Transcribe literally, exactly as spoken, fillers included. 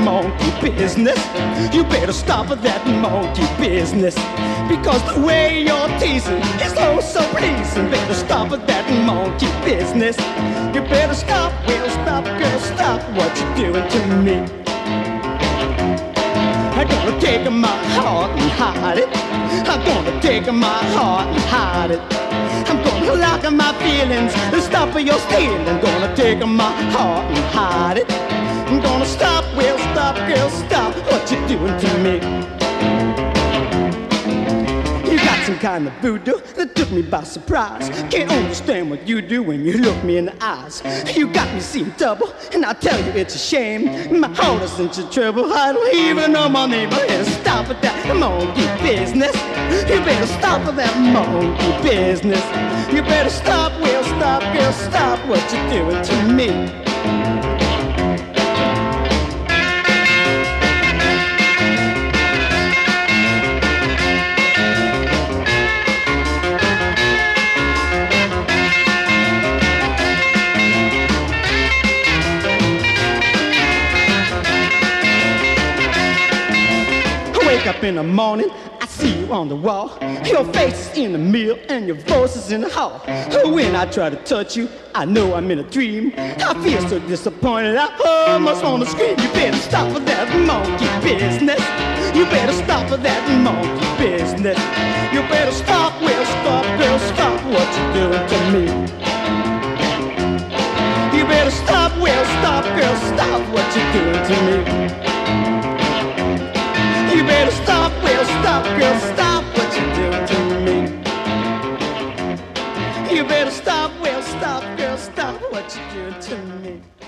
monkey business. You better stop that monkey business, because the way you're teasing is oh so pleasing. Better stop that monkey business. You better stop, well stop, girl, stop what you're doing to me. I'm gonna take my heart and hide it. I'm gonna take my heart and hide it. I'm gonna lock my feelings and stop your stealing. Gonna take my heart and hide it. I'm gonna stop, well stop, girl, stop what you're doing to me. You got some kind of voodoo that took me by surprise. Can't understand what you do when you look me in the eyes. You got me seeing double, and I tell you it's a shame. My heart is into trouble, I don't even know my name. I better stop with that monkey business. You better stop with that monkey business. You better stop, well stop, girl, stop what you're doing to me. Up in the morning, I see you on the wall. Your face is in the mirror and your voice is in the hall. When I try to touch you, I know I'm in a dream. I feel so disappointed, I almost want to scream. You better stop with that monkey business. You better stop with that monkey business. You better stop, well stop, girl, stop what you're doing to me. You better stop, well stop, girl, stop what you're doing to me. You better stop, well stop, girl, stop what you're doing to me. You better stop, well stop, girl, stop what you're doing to me.